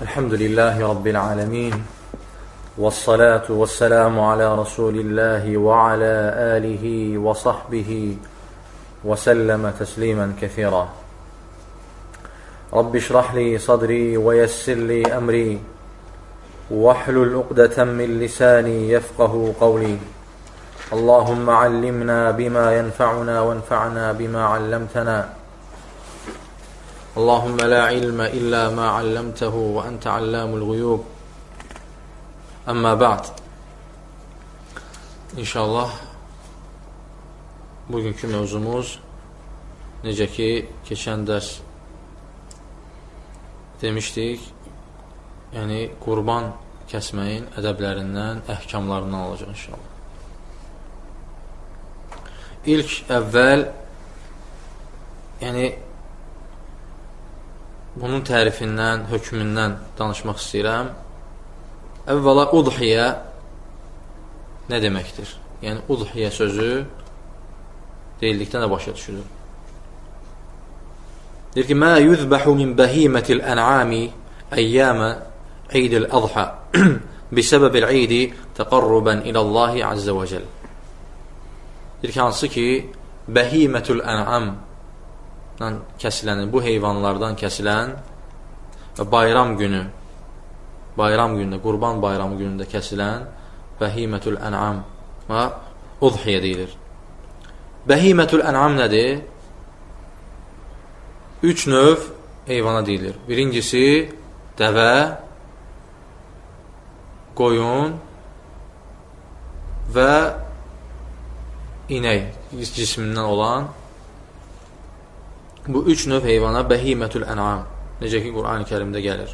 Elhamdülillahi Rabbil alemin. Vessalatu vesselamu ala Resulillahi ve ala alihi ve sahbihi ve selleme teslimen kethira. Rabbi şrahli sadri ve yessirli emri vahlul uqdeten min lisani yefqahu qavli. Allahümme allimna bima yenfa'una ve enfa'na bima allamtana. Allahümme la ilme illa ma allamtehu ve ente allamul guyub. Amma ba'd. İnşallah bugünkü mövzumuz, necə ki keçən dərs demişdik, yəni qurban kəsməyin ədəblərindən, əhkamlarından olacaq inşallah. İlk əvvəl, yəni bunun tərifindən, hökmündən danışmaq istəyirəm. Əvvəla udhiyə nə deməkdir? Yəni udhiyə sözü deyildikdə nə başa düşülür? Deyir ki, mə yuzbəhu min bəhimətil ən'ami əyyəmə İdil Adha bisəbəbil idi təqarrubən iləllahi azze və cəl. Deyir ki, hansı ki bəhimətül ən'am kəsilən, bu heyvanlardan kəsilən və bayram günündə, qurban bayramı günündə kəsilən bəhimətül ən'am və udhiyə deyilir. Bəhimətül ən'am nədir? 3 növ heyvana deyilir. Birincisi dəvə, qoyun və inək cismindən olan bu 3 növ heyvana bəhimətül ən'am, necə ki Qur'an-ı Kərimdə gəlir.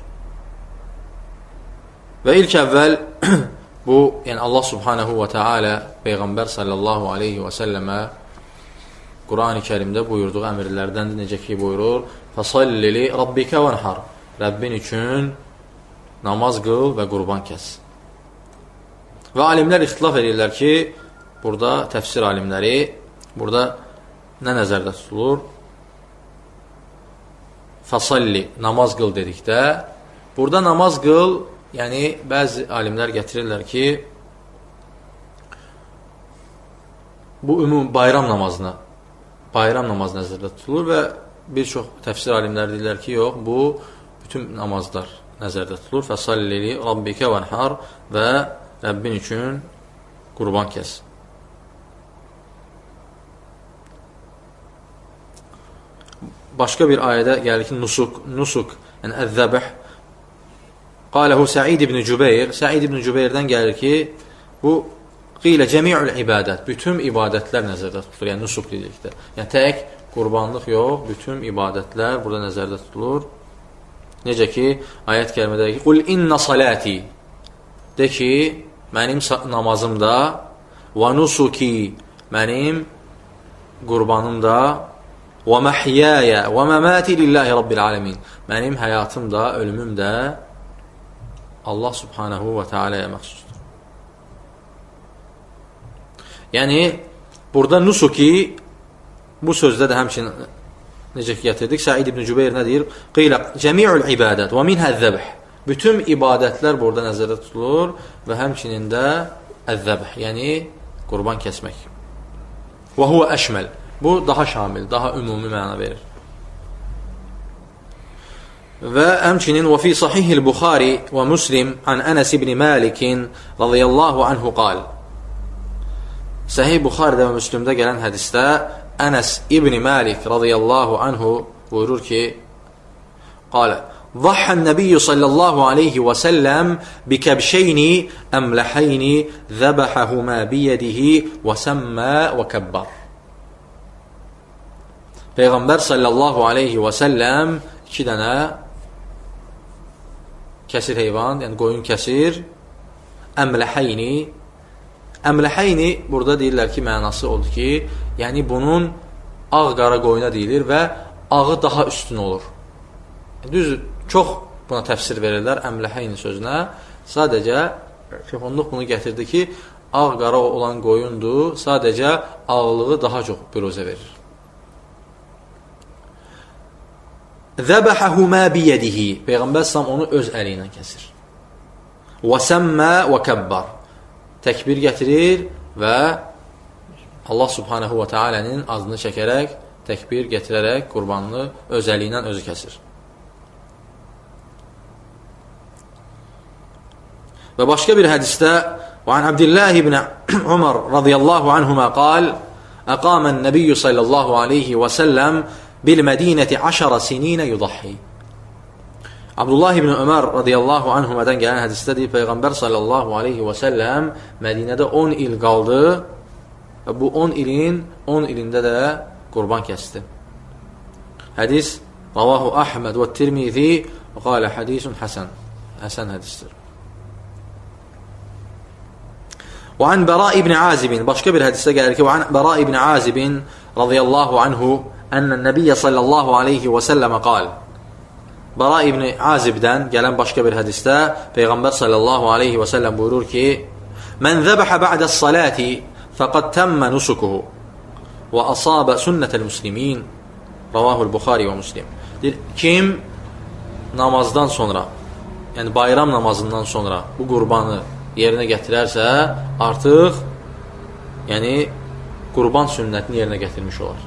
Və ilk əvvəl bu, yəni Allah subhanahu və teala Peyğəmbər sallallahu aleyhi və səlləmə Qur'an-ı Kərimdə buyurduğu əmirlərdəndir, necə ki buyurur, فَصَلِّ لِرَبِّكَ وَنْحَرْ Rəbbin üçün namaz qıl və qurban kəs. Və alimlər ixtilaf edirlər ki, burada təfsir alimləri, burada nə nəzərdə tutulur? Fasalli, namaz qıl dedikdə, burada namaz qıl, yəni bəzi alimlər gətirirlər ki, bu ümum bayram namazı nəzərdə tutulur və bir çox təfsir alimləri deyirlər ki, yox, bu bütün namazlar nəzərdə tutulur. Fasalli rabbikə vənhar və Rəbbin üçün qurban kəs. Başqa bir ayədə gəlir ki, nusuk, yəni əzzəbəh. Qaləhu Səid ibn Cübeyr, Səid ibn Cübeyrdən gəlir ki, bu qilə cəmi'ül ibadət, bütün ibadətlər nəzərdə tutulur, yəni nusuk dedikdə. Yəni tək qurbanlıq yox, bütün ibadətlər burada nəzərdə tutulur. Necə ki, ayət kərimədə ki, qul inna salati, de ki, mənim namazımda, və nusuki, mənim qurbanımda, və məhiyyəyə və məməti lillahi rabbil alemin. Mənim həyatım da, ölümüm də Allah subhanahu və teala'ya məxsusdur. Yəni, burada nusuki, bu sözdə də həmçinin necə ki gətirdik, Səid ibn Cübeyr nə deyir? Qilə cəmi'ül ibadət və minhə zəbh. Bütün ibadətlər burada nəzərdə tutulur və həmçinin də əzzəbh, yəni qurban kəsmək. Və huvə əşməl. Bu daha şamil, daha ümumi məna verir. Və həmçinin və fi sahihil Buxari və Müslim an Ənəs ibn Malikin radiyallahu anhu qal. Sahih Buxaridə və Müslimdə gələn hədisdə Ənəs ibn Malik radiyallahu anhu buyurur ki, qalə, ضحى النبي صلى الله عليه وسلم بكبشين أملحين ذبحهما بيده وسمى وكبر. Peyğəmbər sallallahu aleyhi və səlləm 2 dənə kəsir heyvan, yəni qoyun kəsir, əmləhəyni burada deyirlər ki, mənası oldu ki, yəni bunun ağ-qara qoyuna deyilir və ağı daha üstün olur. Düz, çox buna təfsir verirlər əmləhəyni sözünə, sadəcə Şeyxonluq bunu gətirdi ki, ağ-qara olan qoyundur, sadəcə ağlığı daha çox büruzə verir. zəbəhəhumə biyədihi. Peyğəmbər sallam onu öz əli ilə kəsir. Və səmmə və kəbbar. Təkbir gətirir və Allah subhanahu və tealənin adını çəkərək, təkbir gətirərək qurbanını öz əli ilə özü kəsir. Və başqa bir hədisdə وعن عبد الله بن عمر رضي الله عنهما قال أقام النبي صلى الله عليه وسلم بالمدينة 10 سنين يضحي. Abdullah ibn Ömər radiyallahu anhumadan gələn hədisdədir, Peyğəmbər sallallahu aleyhi və səlləm Mədinədə 10 il qaldı və bu 10 ilində də qurban kəsdi. Hədis Ravahu Ahmed və Tirmizi və qalə hədisun həsən hədisdir. وعن براء بن عازب başqa bir hədisdə gəlir ki, وعن براء بن عازب رضي الله عنه أن النبي صلى الله عليه وسلم قال. Bara ibn Azibdən gələn başqa bir hədisdə Peyğəmbər sallallahu aleyhi və səlləm buyurur ki, Mən zəbəhə bə'dəs saləti fəqəd təmmə nusukuhu və asabə sünnətəl muslimin. Ravahul Buxari və Muslim. Kim namazdan sonra, yəni bayram namazından sonra bu qurbanı yerinə gətirərsə, artıq yəni qurban sünnətini yerinə gətirmiş olar.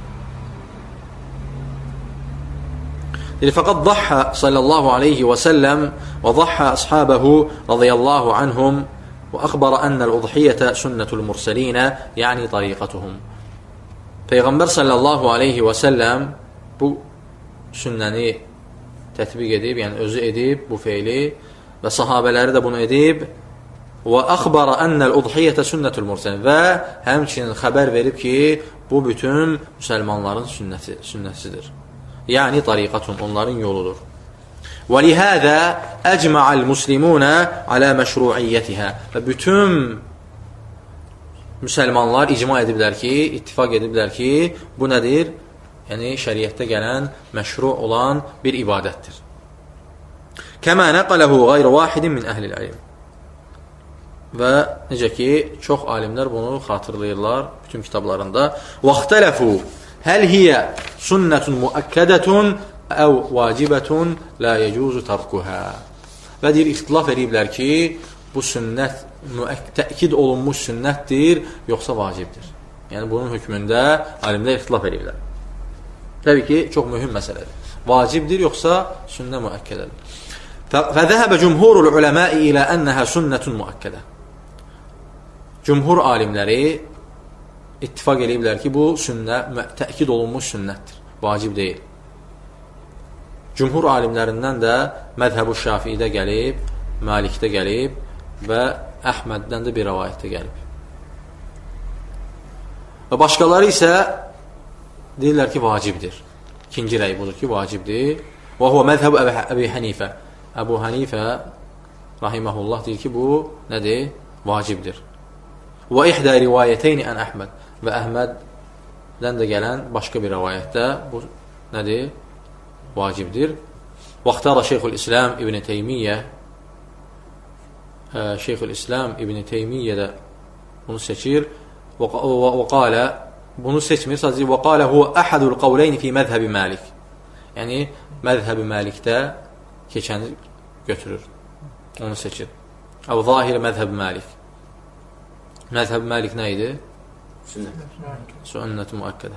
فقد ضحى صلى الله عليه وسلم وضحى أصحابه رضي الله عنهم وأخبر أن الأضحية سنة المرسلين يعني طريقتهم. Peyğəmbər sallallahu aleyhi və səlləm bu sünnəni tətbiq edib, yəni özü edib bu feili və sahabələri də bunu edib və əxbara ənəl udhiyyətə sünnətul mursalin və həmçinin xəbər verib ki, bu bütün müsəlmanların sünnətidir. Yəni tariqatun, onların yoludur. Və lihədə əcmə'əl muslimunə alə məşru'iyyətihə. Və bütün müsəlmanlar icma ediblər ki, ittifaq ediblər ki, bu nədir? Yəni şəriətdə gələn, məşru olan bir ibadətdir. Kəmə nəqələhu qayr vahidin min əhlil ilm. Və necə ki, çox alimlər bunu xatırlayırlar bütün kitablarında. Vaxtələfu Həl hiyə sünnətun müəkkədətun əv vacibətun la yecuzu tərkuhə. Və deyir, ixtilaf ediblər ki, bu sünnət təkid olunmuş sünnətdir, yoxsa vacibdir. Yəni, bunun hökmündə alimlər ixtilaf ediblər. Təbii ki, çox mühüm məsələdir. Vacibdir, yoxsa sünnə müəkkədədir. Fəzəhəbə cümhurul uləməi ilə ənəhə sünnətun müəkkədə. Cümhur alimləri ittifaq ediblər ki, bu sünnə təkid olunmuş sünnətdir, vacib deyil. Cümhur alimlərindən də məzhəb-ı Şafiidə gəlib, Malikdə gəlib və Əhməddən də bir rəvayətdə gəlib. Və başqaları isə deyirlər ki, vacibdir. İkinci rəy budur ki, vacibdir. Və huvə məzhəb Əbi Hənifə. Əbu Hənifə rahiməhullah deyir ki, bu nədir? Vacibdir. Və ihdə rivayəteyni ən Əhməd. Və Əhməddən də gələn başqa bir rəvayətdə bu nədir? Vacibdir. Vaxtara Şeyxülislam İbn Teymiyyə Şeyxülislam İbn Teymiyyə də bunu seçir və qalə bunu seçmir, sadəcə və qalə huvə əhədul qavleyni fi məzhəbi Məlik. Yəni, məzhəbi Məlikdə keçəni götürür. Onu seçir. Əv zahir məzhəbi Məlik. Məzhəbi Məlik nə idi? Sünnət müəkkədə.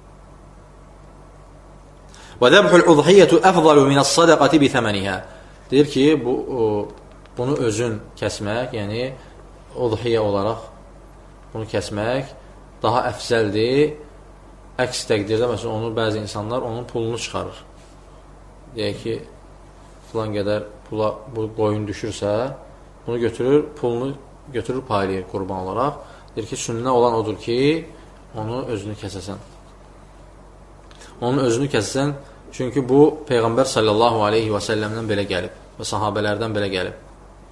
Və zəbhul udhiyyətu əfzalu minəs sadaqati bi thəmənihə. Deyir ki, bunu özün kəsmək, yəni udhiyyə olaraq bunu kəsmək daha əfzəldir. Əks təqdirdə, məsələn, onu bəzi insanlar onun pulunu çıxarır. Deyək ki, filan qədər pula bu qoyun düşürsə, bunu götürür, pulunu götürür, paylayır qurban olaraq. Deyir ki, sünnə olan odur ki, onu özünü kəsəsən. Onun özünü kəsəsən, çünki bu, Peyğəmbər sallallahu aleyhi və səlləmdən belə gəlib və sahabələrdən belə gəlib.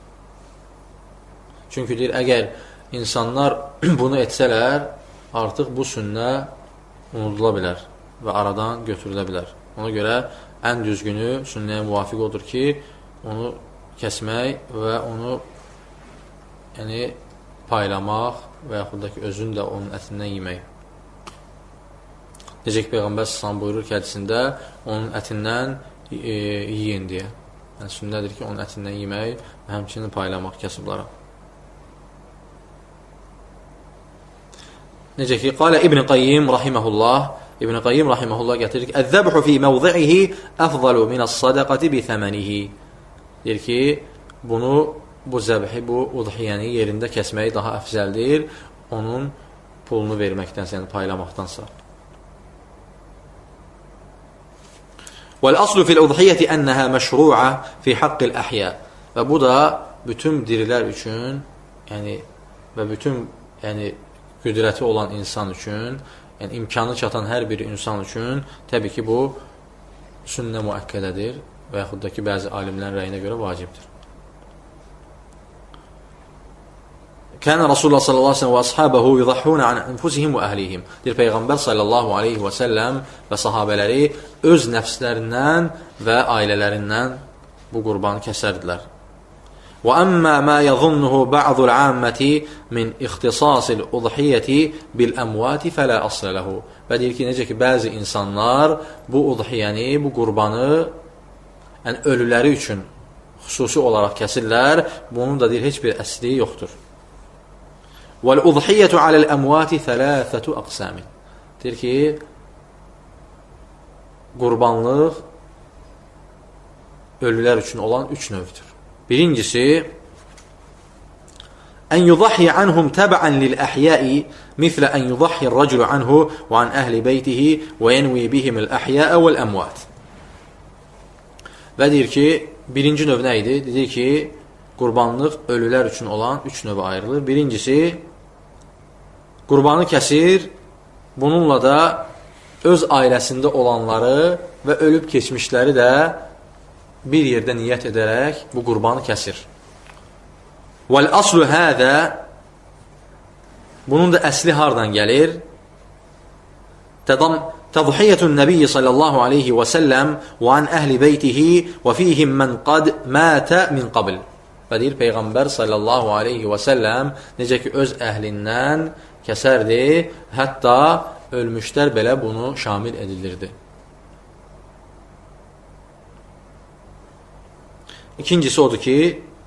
Çünki deyir, əgər insanlar bunu etsələr, artıq bu sünnə unudula bilər və aradan götürülə bilər. Ona görə ən düzgünü sünnəyə müvafiq odur ki, onu kəsmək və onu paylamaq və yaxud da ki, özün də onun ətindən yemək. Necə ki, Peyğəmbər s.ə.v buyurur ki, hədisində onun ətindən yiyin deyə. Yəni, sünnədir ki, onun ətindən yemək və həmçinin paylamaq kasıblara. Necə ki, qalə İbn Qayyim rahiməhullah, İbn Qayyim rahiməhullah gətirir ki, əz-zəbhu fi mevzi'ihi əfzalu minas-sadaqati bi thəmənihi. Deyir ki, bu zəbhi, bu udhiyəni yerində kəsməyi daha əfzəldir, onun pulunu verməkdənsə, yəni paylamaqdansa. Vəl-aslu fil-udhiyyəti ənəhə məşru'a fi haqqil əhyə. Və bu da bütün dirilər üçün, yəni, və bütün qüdrəti olan insan üçün, yəni imkanı çatan hər bir insan üçün təbii ki, bu sünnə müəkkədədir və yaxud da ki, bəzi alimlərin rəyinə görə vacibdir. Kənə Rasulullah sallallahu aleyhi və əshabəhu yudahhuna an anfusihim və əhlihim. Deyir, Peyğəmbər sallallahu aleyhi və səlləm və sahabələri öz nəfslərindən və ailələrindən bu qurbanı kəsərdilər. Və əmmə mə yəzunnuhu ba'dul amməti min ixtisasil udhiyyəti bil əmvati fələ aslə ləhu. Və deyir ki, necə ki, bəzi insanlar bu udhiyyəni, bu qurbanı ölüləri üçün xüsusi olaraq kəsirlər, bunun da deyir, heç bir əsli yoxdur. Vəl-udhiyyətu aləl-əmvati thələthətu əqsəmin. Deyir ki, qurbanlıq ölülər üçün olan 3 növdür. Birincisi, ən yudahhiyə anhum təbəən lil-əhyəi mislə ən yudahhiyə rəculu anhu və an əhli beytihi və yenvi bihimil əhyəə vəl-əmvat. Və deyir ki, birinci növ nə idi? Deyir ki, qurbanlıq ölülər üçün olan 3 növə ayrılır. Birincisi, qurbanı kəsir, bununla da öz ailəsində olanları və ölüb keçmişləri də bir yerdə niyyət edərək bu qurbanı kəsir. Vəl-aslu hədə, bunun da əsli hardan gəlir? Tədhiyyətun nəbiyyi sallallahu aleyhi və səlləm və an əhli beytihi və fihim mən qad mətə min qabl. Və deyir, Peyğəmbər sallallahu aleyhi və səlləm necə ki, öz əhlindən kəsərdi, hətta ölmüşlər belə bunu şamil edilirdi. İkincisi odur ki,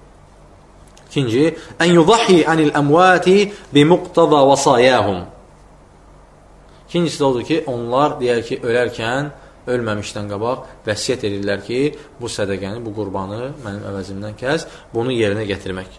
ən yudahhi anil əmvati bi muqtada vasayahum. İkincisi də odur ki, onlar deyər ki, ölərkən, ölməmişdən qabaq vəsiyyət edirlər ki, bu sədəqəni, bu qurbanı mənim əvəzimdən kəs, bunu yerinə gətirmək.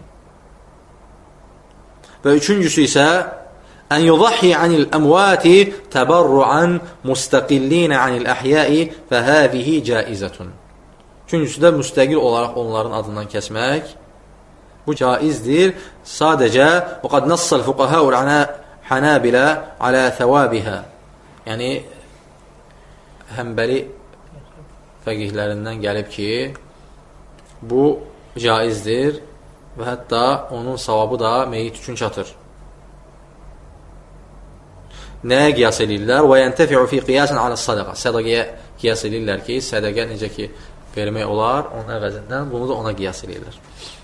Və üçüncüsü isə ən yudahhi anil əmvati təbarruan mustaqillinə anil əhyəi fəhəzihi caizətun. Üçüncüsü də müstəqil olaraq onların adından kəsmək. Bu caizdir. Sadəcə və qad nassal fuqahəul hanabilə alə thəvabihə. Yəni, Həmbəli fəqihlərindən gəlib ki, bu caizdir və hətta onun savabı da meyit üçün çatır. Nəyə qiyas edirlər? Və yəntəfi'u fi qiyasin alə sədəqə. Sədəqəyə qiyas edirlər ki, sədəqə necə ki, vermək olar, onun əvəzindən bunu da ona qiyas edirlər.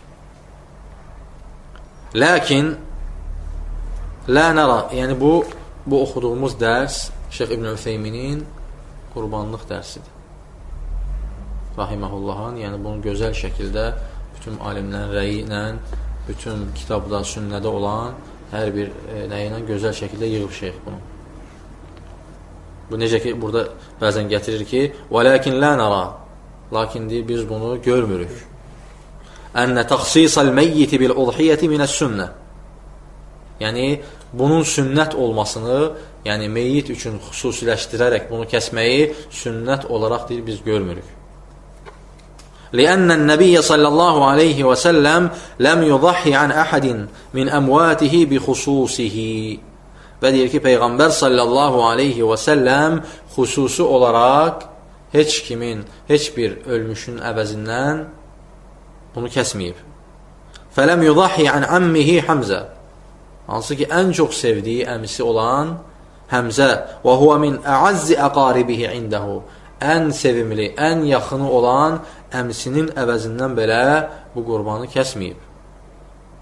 Lakin, lə nəra, yəni bu oxuduğumuz dərs Şeyx İbn Ütheyminin qurbanlıq dərsidir. Rahiməhullahın, yəni bunu gözəl şəkildə bütün alimlərin rəyi ilə, bütün kitabda, sünnədə olan hər bir nəyi ilə gözəl şəkildə yığıb şeyx bunu. Bu necə ki, burada bəzən gətirir ki, وَلَكِنْ لَا نَرَى Lakin deyir, biz bunu görmürük. أَنَّ تَخْصِيصَ الْمَيِّتِ بِالْأُضْحِيَةِ مِنَ السُنَّةِ Yəni, bunun sünnət olmasını, yəni meyyit üçün xüsusiləşdirərək bunu kəsməyi sünnət olaraq deyir, biz görmürük. لأن النبي صلى الله عليه وسلم لم يضحي عن أحد من أمواته بخصوصه. Və deyir ki, Peyğəmbər sallallahu aleyhi və səlləm xüsusi olaraq heç kimin, heç bir ölmüşün əvəzindən bunu kəsməyib. فَلَمْ يُضَحِي عَنْ عَمِّهِ حَمْزَةً Hansı ki, ən çox sevdiyi əmisi olan Həmzə وَهُوَ مِنْ أَعَزِّ أَقَارِبِهِ عِنْدَهُ Ən sevimli, ən yaxını olan əmsinin əvəzindən belə bu qurbanı kəsməyib.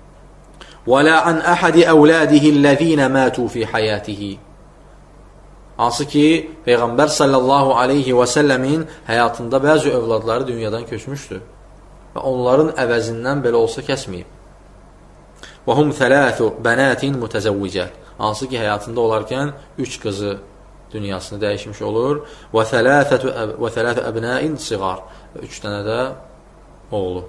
وَلَا عَنْ أَحَدِ أَوْلَادِهِ الَّذ۪ينَ مَاتُوا فِي حَيَاتِهِ Hansı ki, Peyğəmbər sallallahu aleyhi və səlləmin həyatında bəzi övladları dünyadan köçmüşdür və onların əvəzindən belə olsa kəsməyib. Və hum thələthü bənatin mutəzəvvicət. Hansı ki, həyatında olarkən 3 qızı dünyasını dəyişmiş olur. Və thələthü əbnəin siğar. 3 dənə də oğlu.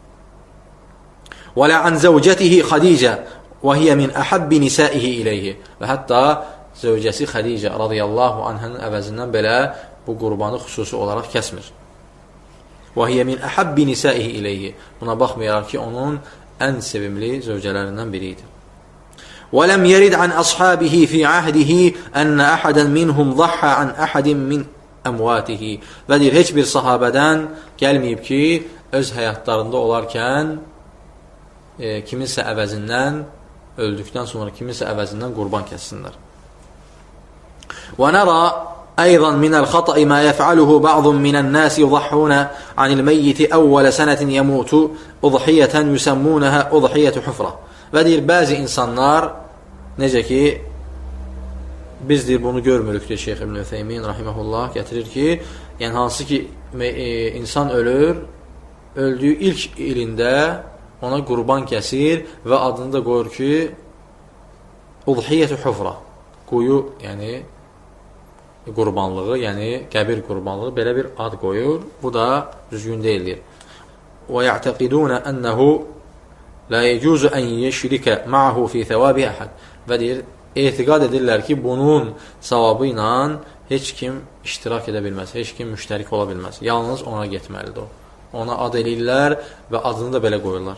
Və lə ən zəvcətihi Xadicə və hiyə min əhəbbi nisaihi iləyhi. Və hətta zövcəsi Xədicə radiyallahu anhənin əvəzindən belə bu qurbanı xüsusi olaraq kəsmir. Və hiyə min əhəbbi nisaihi iləyhi. Buna baxmayaraq ki, onun ən sevimli zövcələrindən biri idi. وَلَمْ يَرِدْ عَنْ أَصْحَابِهِ فِي عَهْدِهِ أَنَّ أَحَدًا مِنْهُمْ ضَحَّى عَنْ أَحَدٍ مِنْ أَمْوَاتِهِ. Və deyir, heç bir sahabədən gəlməyib ki, öz həyatlarında olarkən kiminsə əvəzindən, öldükdən sonra kiminsə əvəzindən qurban kəssinlər. وَنَرَى أيضا من الخطأ ما يفعله بعض من الناس يضحون عن الميت أول سنة يموت أضحية يسمونها أضحية حفرة. Və deyir, bəzi insanlar, necə ki, biz deyir, bunu görmürük, deyir Şeyx İbn Ütheymin rahiməhullah, gətirir ki, yəni hansı ki, insan ölür, öldüyü ilk ilində ona qurban kəsir və adını da qoyur ki, Udhiyyətü Hufra, quyu, yəni qurbanlığı, yəni qəbir qurbanlığı, belə bir ad qoyur. Bu da düzgün deyildir. Və ya'təqidunə ənəhu la yecuzu ən yeşrikə ma'hu fi thəvabi əhəd. Və deyir, etiqad edirlər ki, bunun savabı ilə heç kim iştirak edə bilməz, heç kim müştərik ola bilməz. Yalnız ona getməlidir o. Ona ad eləyirlər və adını da belə qoyurlar.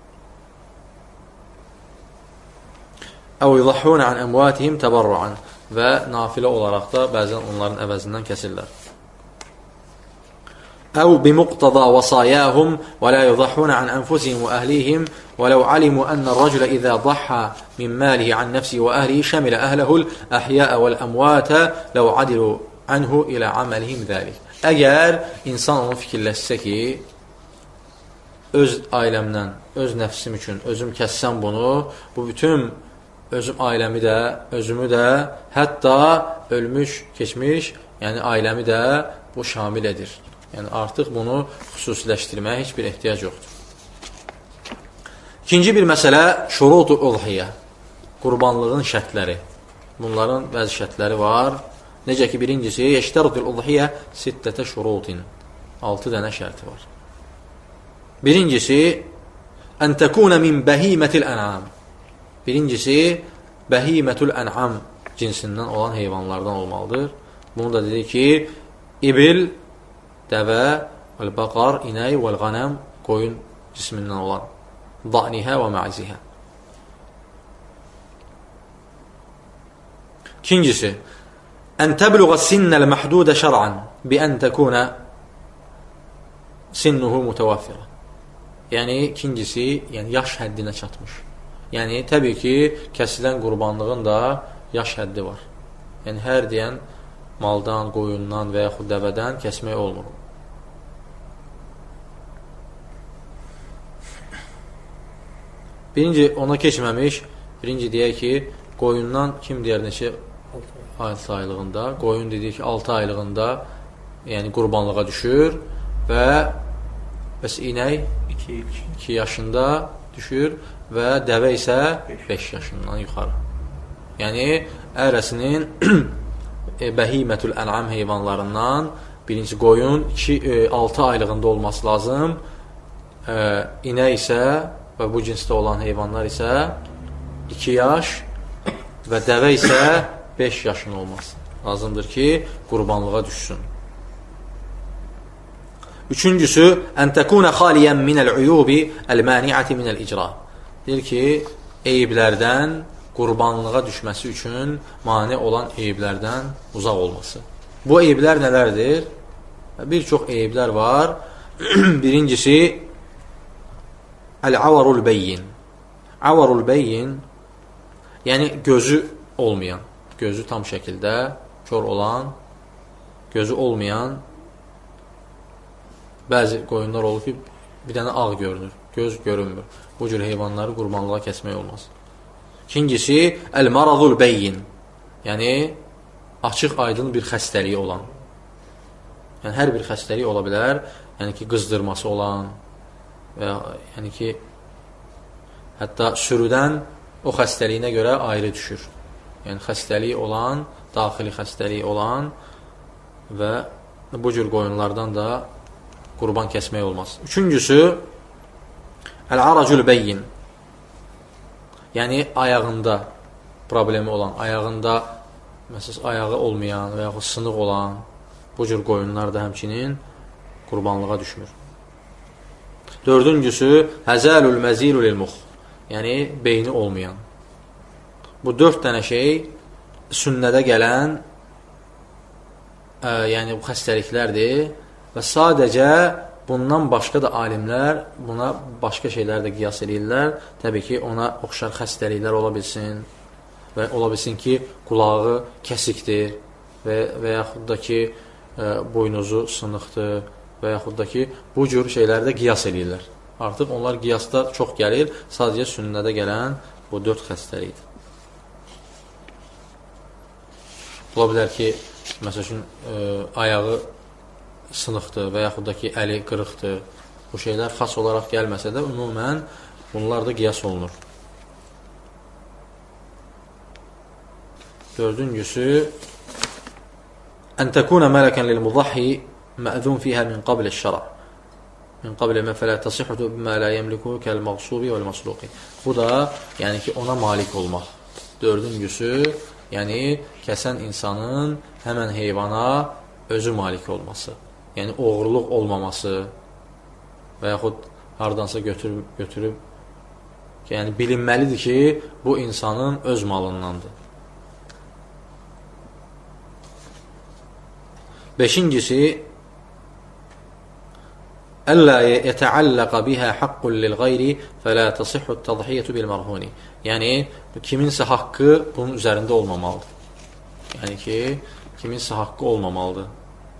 Əv yudahhunə an əmvatihim təbarruan. Və nafilə olaraq da bəzən onların əvəzindən kəsirlər. Əv bimuqtada vasayahum və la yudahhunə an ənfusihim və əhlihim və ləv alimu ənə rəculə izə ضحى min malihi an nəfsi və əhlihi şəmilə əhləhu əhyəə və əmvətə ləv adilu anhu ilə amelihim zəlik. Əgər insan onu fikirləşsə ki, öz ailəmdən, öz nəfsim üçün özüm kəssəm bunu, bu bütün özüm ailəmi də, özümü də, hətta ölmüş, keçmiş, yəni ailəmi də bu şamil edir. Yəni artıq bunu xüsusiləşdirməyə heç bir ehtiyac yoxdur. İkinci bir məsələ, şurutu udhiyyə, qurbanlığın şərtləri. Bunların bəzi şərtləri var. Necə ki, birincisi, yeştərutul udhiyyə sittətə şurutin. 6 dənə şərti var. Birincisi, ən təkunə min bəhimətil ən'am. Birincisi, bəhimətül ən'am cinsindən olan heyvanlardan olmalıdır. Bunu da dedi ki, ibil, dəvə, vəl-bəqar, inəy, vəl-qanəm, qoyun cismindən olan, da'nihə və mə'zihə. İkincisi, ən təbluğa sinnəl məhdudə şər'an bi ən təkunə sinnuhu mütəvaffirə. Yəni, ikincisi, yəni yaş həddinə çatmış. Yəni, təbii ki, kəsilən qurbanlığın da yaş həddi var. Yəni, hər deyən maldan, qoyundan və yaxud dəvədən kəsmək olmur. Birinci, ona keçməmiş, birinci deyək ki, qoyundan kim deyər neçə 6 aylığında, qoyun dedik ki, 6 aylığında yəni qurbanlığa düşür və bəs inək 2 yaşında düşür və dəvə isə 5 yaşından yuxarı. Yəni, ərəsinin bəhimətül ən'am heyvanlarından birinci qoyun 6 aylığında olması lazım. İnək isə və bu cinsdə olan heyvanlar isə 2 yaş və dəvə isə 5 yaşın olması lazımdır ki, qurbanlığa düşsün. Üçüncüsü, ən təkunə xaliyən minəl-uyubi əl-məni'əti minəl-icra. Deyir ki, eyiblərdən qurbanlığa düşməsi üçün mane olan eyiblərdən uzaq olması. Bu eyiblər nələrdir? Bir çox eyiblər var. Birincisi, əl-avarul beyyin. Avarul beyyin, yəni gözü olmayan, gözü tam şəkildə kör olan, gözü olmayan bəzi qoyunlar olur ki, bir dənə ağ görünür, göz görünmür. Bu cür heyvanları qurbanlığa kəsmək olmaz. İkincisi, əl-maradul beyyin, yəni açıq aydın bir xəstəliyi olan. Yəni, hər bir xəstəlik ola bilər. Yəni ki, qızdırması olan və yəni ki, hətta sürüdən o xəstəliyinə görə ayrı düşür. Yəni, xəstəliyi olan, daxili xəstəliyi olan və bu cür qoyunlardan da qurban kəsmək olmaz. Üçüncüsü, əl-aracul bəyyin. Yəni, ayağında problemi olan, ayağında məsələn, ayağı olmayan və yaxud sınıq olan bu cür qoyunlar da həmçinin qurbanlığa düşmür. Dördüncüsü, həzəlül məzilul ilmux. Yəni, beyni olmayan. Bu 4 dənə şey sünnədə gələn yəni bu xəstəliklərdir və sadəcə bundan başqa da alimlər buna başqa şeylər də qiyas edirlər. Təbii ki, ona oxşar xəstəliklər ola bilsin və ola bilsin ki, qulağı kəsikdir və yaxud da ki, boynuzu sınıqdır və yaxud da ki, bu cür şeylərdə qiyas edirlər. Artıq onlar qiyasda çox gəlir, sadəcə sünnədə gələn bu 4 xəstəlikdir. Ola bilər ki, məsəl üçün, ayağı sınıqdır və yaxud da ki, əli qırıqdır. Bu şeylər xas olaraq gəlməsə də, ümumən bunlar da qiyas olunur. Dördüncüsü, ən təkuna mələkən lil-mudahhi mə'zun fiyhə min qabl əş-şərə. Min qabl mə fələ təsihudu bimə lə yəmliku kəl-məqsubi vəl-məsluqi. Bu da, yəni ki, ona malik olmaq. Dördüncüsü, yəni kəsən insanın həmən heyvana özü malik olması. Yəni, oğurluq olmaması və yaxud hardansa götürüb yəni, bilinməlidir ki, bu insanın öz malındandır. Beşincisi, əllə yətəalləqə bihə haqqun lil-qayri fələ tasihhu təzhiyyətu bil-mərhuni. Yəni, kiminsə haqqı bunun üzərində olmamalıdır. Yəni ki, kiminsə haqqı olmamalıdır.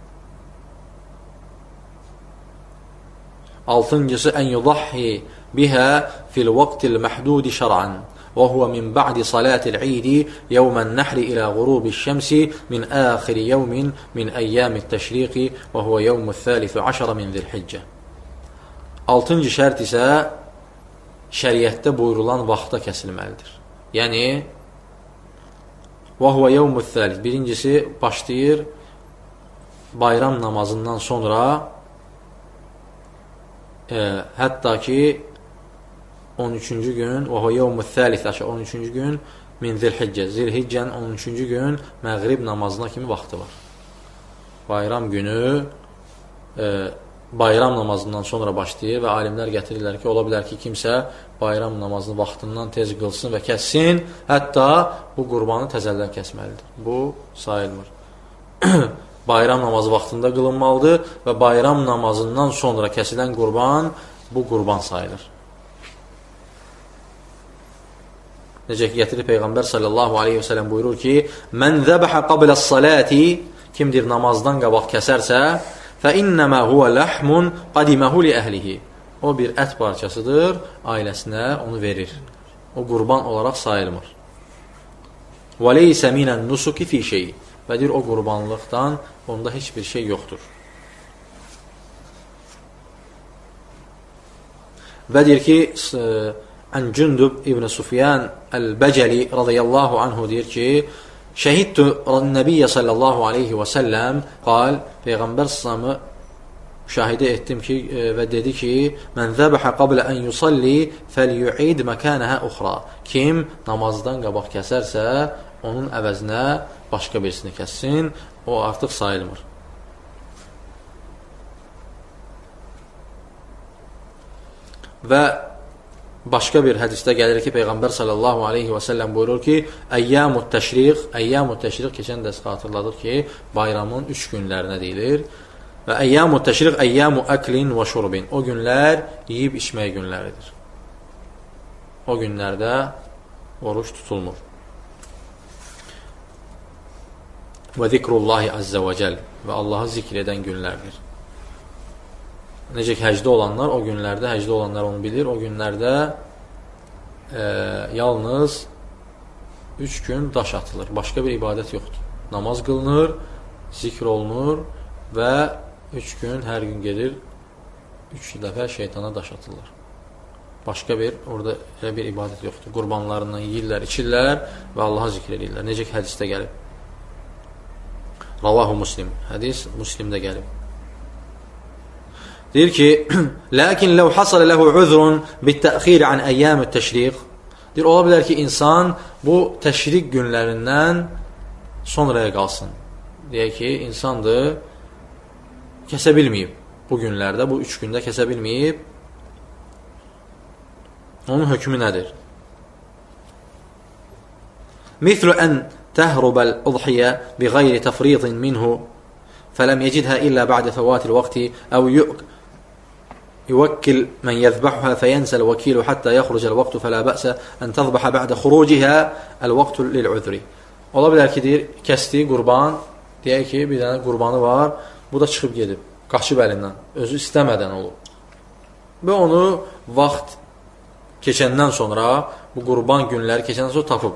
Altıncısı, ən yudahhi bihə fil-vaqtil məhdudi şər'an. وهو من بعد صلاة العيد يوم النحر إلى غروب الشمس من آخر يوم من أيام التشريق وهو يوم الثالث عشر من ذي الحجة. Altıncı şərt isə şəriətdə buyurulan vaxta kəsilməlidir. Yəni, وهو يوم الثالث. Birincisi başlayır bayram namazından sonra hətta ki 13-cü gün, və o yevmü thəlith aşağı 13-cü gün min zilhiccə, zilhiccənin 13-cü gün məğrib namazına kimi vaxtı var. Bayram günü bayram namazından sonra başlayır və alimlər gətirirlər ki, ola bilər ki, kimsə bayram namazını vaxtından tez qılsın və kəssin, hətta bu qurbanı təzəldən kəsməlidir. Bu sayılmır. Bayram namazı vaxtında qılınmalıdır və bayram namazından sonra kəsilən qurban bu qurban sayılır. Necə ki, gətirir Peyğəmbər sallallahu aleyhi və sələm buyurur ki, mən zəbəhə qabləs saləti, kimdir namazdan qabaq kəsərsə, fə innəmə huvə ləhmun qadiməhu li əhlihi. O bir ət parçasıdır, ailəsinə onu verir. O qurban olaraq sayılmır. Və leysə minən nusuki fi şey. Və deyir, o qurbanlıqdan onda heç bir şey yoxdur. Və deyir ki, Ən Cündub İbn Sufyan Əl-Bəcəli radiyallahu anhu deyir ki, şəhidtü Nəbiyyə sallallahu aleyhi və səlləm qal, Peyğəmbər sallamı müşahidə etdim ki, və dedi ki, mən zəbəhə qablə ən yusalli fəl-yu'id məkənəhə uxra. Kim namazdan qabaq kəsərsə, onun əvəzinə başqa birisini kəssin, o artıq sayılmır. Və başqa bir hədisdə gəlir ki, Peyğəmbər sallallahu aleyhi və səlləm buyurur ki, əyyəmut təşriq keçən dərs xatırladıq ki, bayramın 3 günlərinə deyilir və əyyəmut təşriq əyyəmu əklin və şurbin. O günlər yeyib içmək günləridir. O günlərdə oruç tutulmur. Və zikrullahi əzzə və cəl və Allahı zikr edən günlərdir. Necə ki, həcdə olanlar, o günlərdə, həcdə olanlar onu bilir, o günlərdə yalnız 3 gün daş atılır, başqa bir ibadət yoxdur. namaz qılınır, zikr olunur və 3 gün, hər gün gedir 3 dəfə şeytana daş atırlar. Başqa bir, orada elə bir ibadət yoxdur. Qurbanlarından yeyirlər, içirlər və Allaha zikr edirlər. Necə ki, hədisdə gəlib. Ravahu Muslim. Hədis Muslimdə gəlib. Deyir ki, Lakin ləv hasələ ləhu uzrun bit-təxir an əyyam-ət təşriq. Deyir, ola bilər ki, insan bu təşriq günlərindən sonraya qalsın. Deyək ki, insandır, kəsə bilməyib. Bu günlərdə, bu 3 gündə kəsə bilməyib. Onun hökmü nədir? Mithlu ən təhrubəl udhiyə bi qeyri təfridin minhu fələm yecidhə illə bə'də fəvatil vaxti əv yuvakkil mən yəzbəxuhə fəyənsəl vəkilu həttə yəxrucəl vaxtu fələ bə'sə ən təzbəxə bə'də xurujihə əl-vaxtu lil-udri. Ola bilər ki, deyir, kəsdiyi qurban, deyək ki, bir dənə qurbanı var, bu da çıxıb gedib, qaçıb əlindən, özü istəmədən olub. Və onu vaxt keçəndən sonra, bu qurban günləri keçəndən sonra tapıb.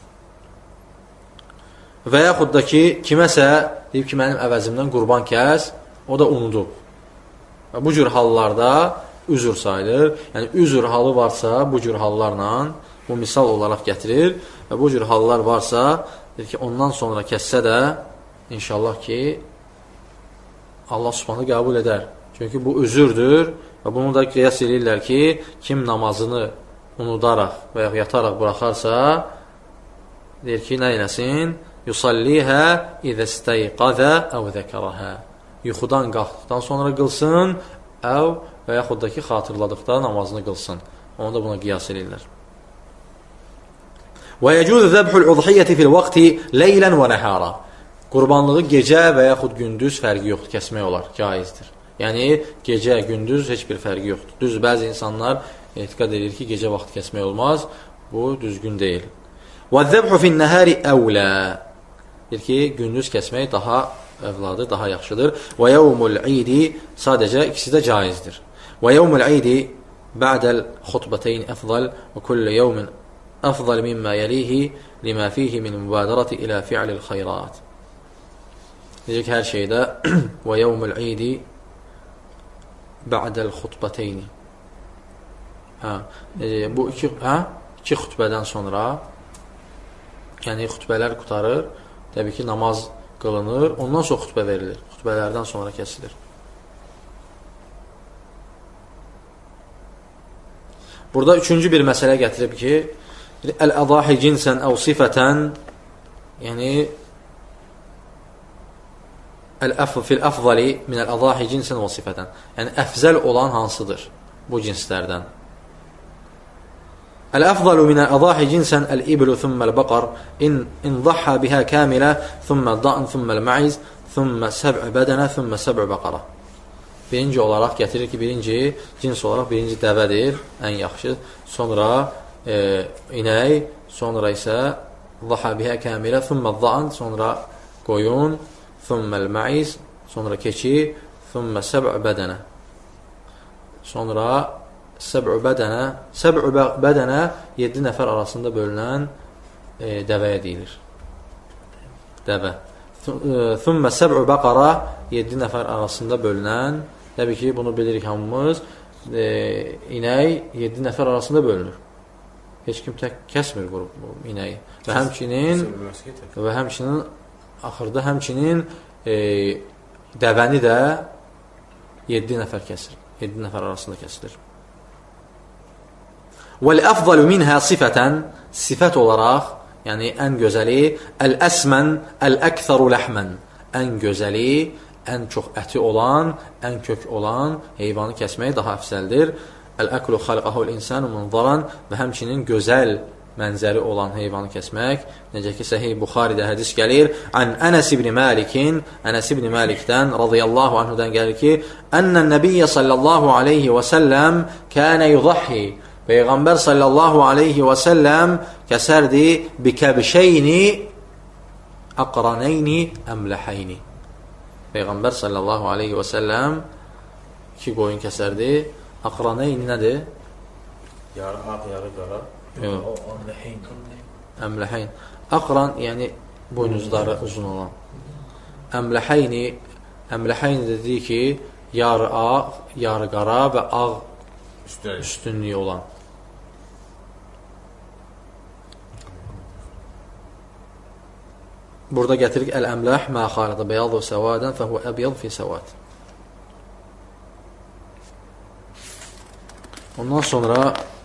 Və yaxud da ki, kiməsə deyib ki, mənim əvəzimdən qurban kəs, o da unudub. Və bu cür hallarda üzr sayılır. Yəni, üzr halı varsa, bu cür hallarla, bu misal olaraq gətirir və bu cür hallar varsa, deyir ki, ondan sonra kəssə də, inşallah ki, Allah Subhanahu qəbul edər. Çünki bu üzürdür və bunu da qiyas edirlər ki, kim namazını unudaraq və ya yataraq buraxarsa, deyir ki, nə eləsin? Yusallihə izəstəyqəzə əv zəkərəhə. Yuxudan qalxdıqdan sonra qılsın, əv və yaxud da ki, xatırladıqda namazını qılsın. Onu da buna qiyas edirlər. Və yəcüzü zəbhül udhiyyəti fil vaxti leylən və nəhara. Qurbanlığı gecə və yaxud gündüz fərqi yoxdur, kəsmək olar, caizdir. Yəni, gecə, gündüz heç bir fərqi yoxdur. Düz, bəzi insanlar etiqad edir ki, gecə vaxt kəsmək olmaz, bu düzgün deyil. Və zəbhü fin nəhəri əvlə. Deyir ki, gündüz kəsmək daha əvladır, daha yaxşıdır. Və yevmul idi, sadəcə ikisi də caizdir. Və yevmul idi bə'dəl xutbəteyn əfzal və kullu yevmin əfzal mimmə yəlihi limə fihi min mübadərəti ilə fi'lil xeyrat. Deyir ki, hər şeydə və yevmul idi bə'dəl xutbəteyni. Bu iki xutbədən sonra, yəni xutbələr qutarır, təbii ki, namaz qılınır, ondan sonra xutbə verilir, xutbələrdən sonra kəsilir. Burada üçüncü bir məsələ gətirib ki, əl-ədahi cinsən əv sifətən, yəni fil əfzali minəl-ədahi cinsən və sifətən, yəni əfzəl olan hansıdır bu cinslərdən? الأفضل من الأضاحي جنسا الإبل ثم البقر إن ضحى بها كاملة ثم الضأن ثم المعز ثم 7 بدنة ثم 7 بقرة. Birinci olaraq gətirir ki, birinci cins olaraq birinci dəvədir, ən yaxşı. Sonra inək, sonra isə ضحى بها كاملة ثم الضأن, sonra qoyun, ثم المعز, sonra keçi, ثم 7 بدنة. Sonra 7 bədənə 7 nəfər arasında bölünən dəvəyə deyilir. Dəvə. Thumma 7 baqara 7 nəfər arasında bölünən, təbii ki, bunu bilirik hamımız, inək 7 nəfər arasında bölünür. Heç kim tək kəsmir bu inəyi. Və həmçinin axırda həmçinin dəvəni də 7 nəfər kəsir. 7 nəfər arasında kəsilir. وَالْأَفْضَلُ مِنْهَا صِفَةً, sifət olaraq, yəni ən gözəli, əl-əsmən, əl-əktharu ləhmən, ən gözəli, ən çox əti olan, ən kök olan heyvanı kəsmək daha əfsəldir. Əl-əklu xalqahul insanu munzaran, və həmçinin gözəl mənzəri olan heyvanı kəsmək. Necə ki, Səhih Buxaridə hədis gəlir. Ən Ənəs ibn Məlikin, Ənəs ibn Məlikdən, radiyallahu anhudan gəlir ki, Ənnən nəbiyyə sallallahu aleyhi və səlləm kənə yudahhi. Peyğəmbər sallallahu aleyhi və səlləm kəsərdi bikəbşəyni əqranəyni əmləhəyni. Peyğəmbər sallallahu aleyhi və səlləm 2 qoyun kəsərdi. Əqranəyni nədir? Yarı ağ, yarı qara. Əmləheyn. Əqran, yəni buynuzları uzun olan. Əmləhəyni dediyi ki, yarı ağ, yarı qara və ağ üstünlüyü olan. Burada gətiririk əl-əmləh mə xalədə bəyadu səvadən fəhvə əbyad fi səvad. Ondan sonra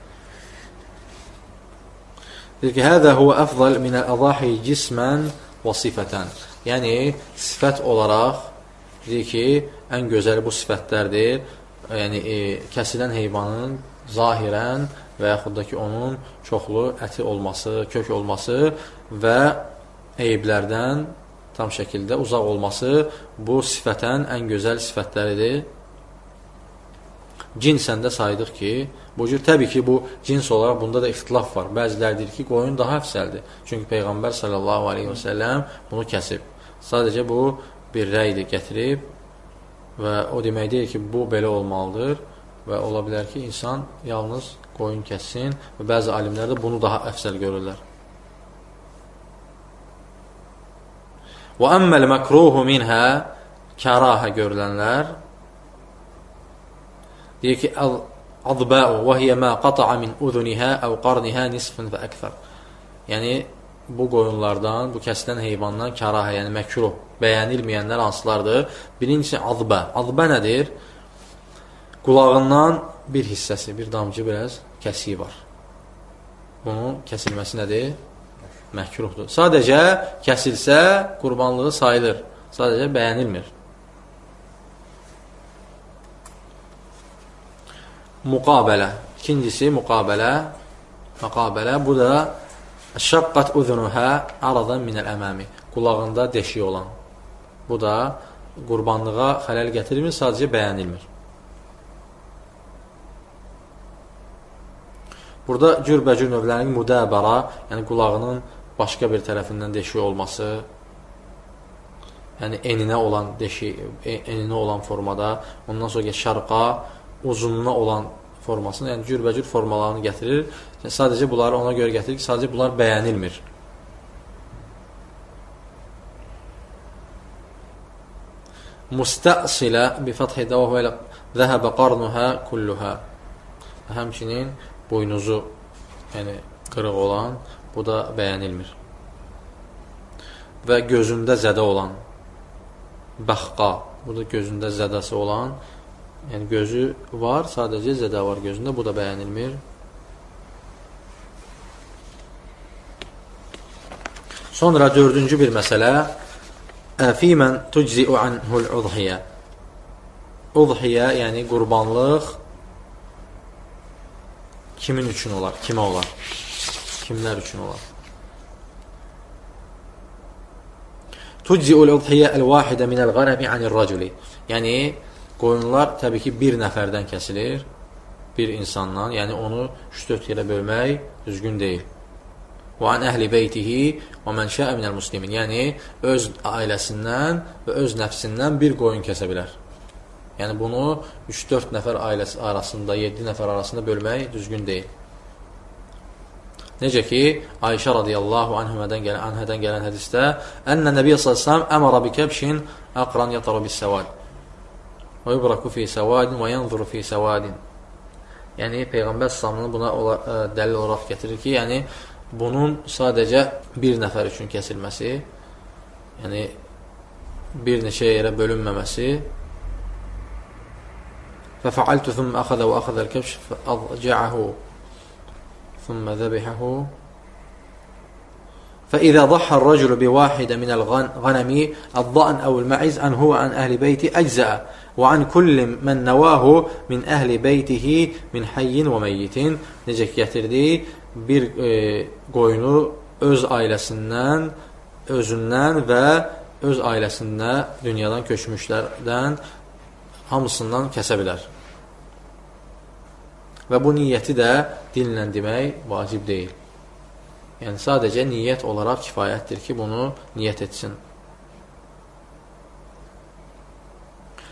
deyir ki, hədə huvə əfzal minəl-əzahi cismən və sifətən. Yəni, sifət olaraq deyir ki, ən gözəli bu sifətlərdir. Yəni, kəsilən heyvanın zahirən və yaxud da ki, onun çoxlu əti olması, kök olması və eyiblərdən tam şəkildə uzaq olması bu sifətən ən gözəl sifətləridir. Cinsən də saydıq ki, bu cür təbii ki, bu cins olaraq bunda da ixtilaf var. Bəzilər deyir ki, qoyun daha əfsəldir. Çünki Peyğəmbər sallallahu aleyhi və səlləm bunu kəsib. Sadəcə bu bir rəydir gətirib və o demək deyil ki, bu belə olmalıdır və ola bilər ki, insan yalnız qoyun kəssin və bəzi alimlər də bunu daha əfsəl görürlər. Və əmməl məkruhu minhə kərahə görülənlər deyir ki, əzbəu və hiyə mə qata'a min udunihə əv qarnihə nisfən və əkfər. Yəni, bu qoyunlardan, bu kəsilən heyvandan kərahə, yəni məkruh, bəyənilməyənlər hansılardır? Birincisi, əzbə. Əzbə nədir? Qulağından bir hissəsi, bir damcı biraz kəsiyi var. Bunun kəsilməsi nədir? Məkruhdur. Sadəcə kəsilsə qurbanlığı sayılır. Sadəcə bəyənilmir. Müqabələ. İkincisi müqabələ. Məqabələ. Bu da şəqqət uzunuhə aradan minəl əməmi. Qulağında deşik olan. Bu da qurbanlığa xələl gətirilmir, sadəcə bəyənilmir. Burada cürbəcür növlərinin müdəbəra, yəni qulağının başqa bir tərəfindən deşik olması, yəni eninə olan deşik, eninə olan formada, ondan sonra şərqa, uzunluğuna olan formasını, yəni cürbəcür formalarını gətirir. Yəni, sadəcə bunları ona görə gətirir ki, sadəcə bunlar bəyənilmir. Müstəsilə bi fəthi dəvəhə ilə zəhəbə qarnuhə kulluhə. Həmçinin boynuzu, yəni qırıq olan, bu da bəyənilmir. Və gözündə zədə olan, bəxqa, bu da gözündə zədəsi olan, yəni gözü var, sadəcə zədə var gözündə, bu da bəyənilmir. Sonra dördüncü bir məsələ, fīmən tujzi'u anhul udhiyyə. Udhiyyə, yəni qurbanlıq kimin üçün olar, kimə olar, kimlər üçün olar? Tujzi'ul udhiyyə əl-vahidə minəl-qanəmi anir-raculi. Yəni, qoyunlar təbii ki, bir nəfərdən kəsilir, bir insandan, yəni onu 3-4 yerə bölmək düzgün deyil. Və an əhli beytihi və mən şəə minəl muslimin. Yəni, öz ailəsindən və öz nəfsindən bir qoyun kəsə bilər. Yəni, bunu 3-4 nəfər ailəsi arasında, 7 nəfər arasında bölmək düzgün deyil. Necə ki, Ayşə radiyallahu anhədən gələn hədisdə Ənə Nəbiyyə s.ə.v əmara bi kəbşin əqran yataru bis səvad və yubraku fi səvadin və yanzuru fi səvadin. Yəni, Peyğəmbər s.ə.v buna dəlil olaraq gətirir ki, yəni, bunun sadəcə bir nəfər üçün kəsilməsi, yəni, bir neçə yerə bölünməməsi ففعلت ثم أخذ وأخذ الكبش فأضجعه ثم ذبحه فإذا ضحى الرجل بواحدة من الغنم الضأن أو المعز أن هو عن أهل بيته أجزأ وعن كل من نواه من أهل بيته من حي وميت. Necə ki gətirdi, bir qoyunu öz ailəsindən, özündən və öz ailəsində dünyadan köçmüşlərdən hamısından kəsə bilər. Və bu niyyəti də dillə demək vacib deyil. Yəni, sadəcə niyyət olaraq kifayətdir ki, bunu niyyət etsin.